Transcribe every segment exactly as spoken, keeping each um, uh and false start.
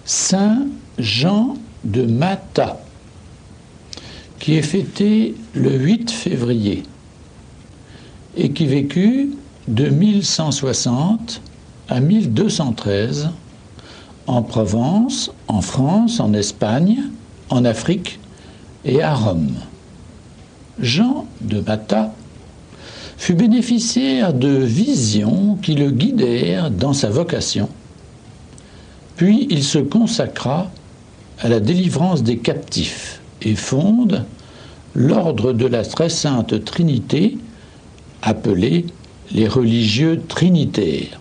Saint Jean de Matha, qui est fêté le huit février et qui vécut de mille cent soixante à mille deux cent treize en Provence, en France, en Espagne, en Afrique et à Rome. Jean de Matha fut bénéficiaire de visions qui le guidèrent dans sa vocation, puis il se consacra à la délivrance des captifs et fonde l'ordre de la Très Sainte Trinité, appelé les religieux trinitaires.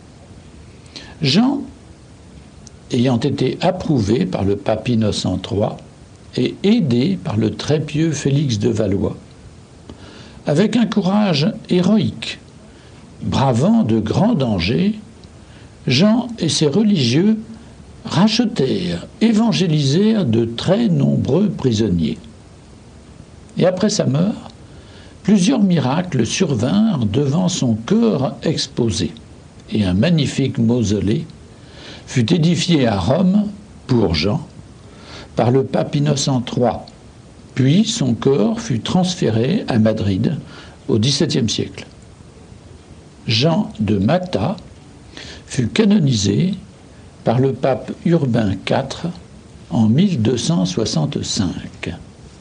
Jean, ayant été approuvé par le pape Innocent trois et aidé par le très pieux Félix de Valois, avec un courage héroïque, bravant de grands dangers, Jean et ses religieux rachetèrent, évangélisèrent de très nombreux prisonniers. Et après sa mort, plusieurs miracles survinrent devant son corps exposé, et un magnifique mausolée fut édifié à Rome pour Jean par le pape Innocent trois. Puis son corps fut transféré à Madrid au dix-septième siècle. Jean de Matha fut canonisé par le pape Urbain quatre en mille deux cent soixante-cinq.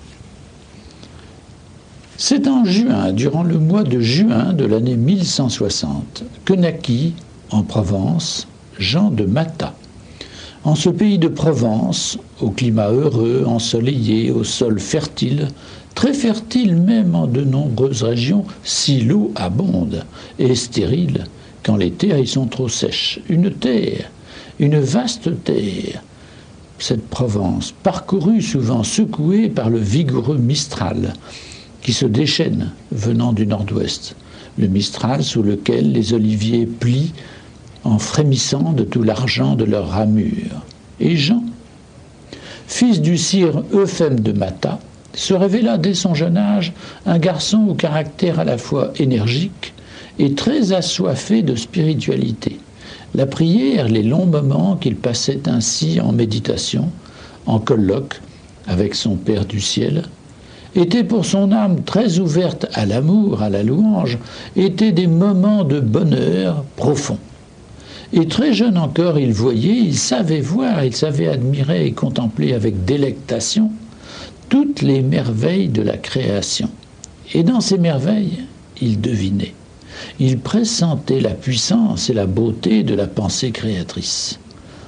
C'est en juin, durant le mois de juin de l'année mille cent soixante, que naquit en Provence Jean de Matha. En ce pays de Provence, au climat heureux, ensoleillé, au sol fertile, très fertile même en de nombreuses régions, si l'eau abonde, et stérile quand les terres y sont trop sèches. Une terre, une vaste terre, cette Provence, parcourue souvent secouée par le vigoureux Mistral, qui se déchaîne venant du nord-ouest, le Mistral sous lequel les oliviers plient en frémissant de tout l'argent de leurs ramures. Et Jean, fils du sire Euphème de Matha, se révéla dès son jeune âge un garçon au caractère à la fois énergique et très assoiffé de spiritualité. La prière, les longs moments qu'il passait ainsi en méditation, en colloque avec son Père du ciel, étaient pour son âme très ouverte à l'amour, à la louange, étaient des moments de bonheur profond. Et très jeune encore, il voyait, il savait voir, il savait admirer et contempler avec délectation toutes les merveilles de la création. Et dans ces merveilles, il devinait, il pressentait la puissance et la beauté de la pensée créatrice,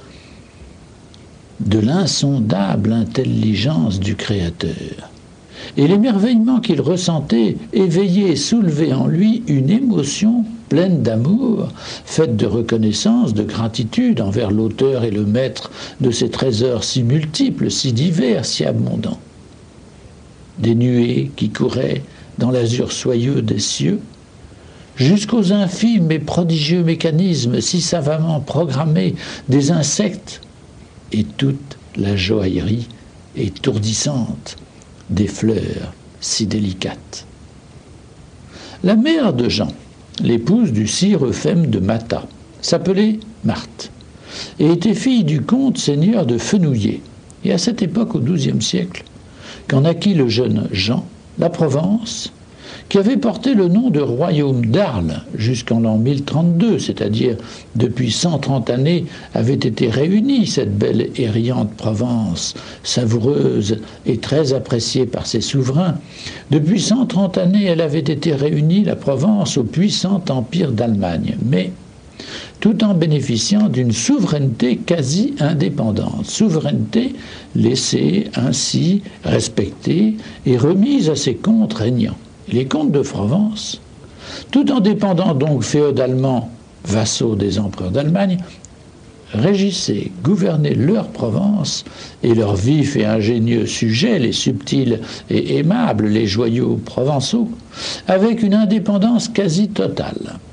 de l'insondable intelligence du Créateur. Et l'émerveillement qu'il ressentait éveillait et soulevait en lui une émotion pleine d'amour, faite de reconnaissance, de gratitude envers l'auteur et le maître de ces trésors si multiples, si divers, si abondants. Des nuées qui couraient dans l'azur soyeux des cieux, jusqu'aux infimes et prodigieux mécanismes si savamment programmés des insectes, et toute la joaillerie étourdissante des fleurs si délicates. La mère de Jean, l'épouse du sire Euphème de Matha, s'appelait Marthe et était fille du comte seigneur de Fenouillet. Et à cette époque, au douzième siècle, quand naquit le jeune Jean, la Provence, qui avait porté le nom de royaume d'Arles jusqu'en l'an mille trente-deux, c'est-à-dire depuis cent trente années, avait été réunie cette belle et riante Provence, savoureuse et très appréciée par ses souverains. Depuis cent trente années, elle avait été réunie, la Provence, au puissant empire d'Allemagne, mais tout en bénéficiant d'une souveraineté quasi indépendante, souveraineté laissée ainsi, respectée et remise à ses comtes régnants. Les comtes de Provence, tout en dépendant donc féodalement, vassaux des empereurs d'Allemagne, régissaient, gouvernaient leur Provence et leurs vifs et ingénieux sujets, les subtils et aimables, les joyaux provençaux, avec une indépendance quasi totale.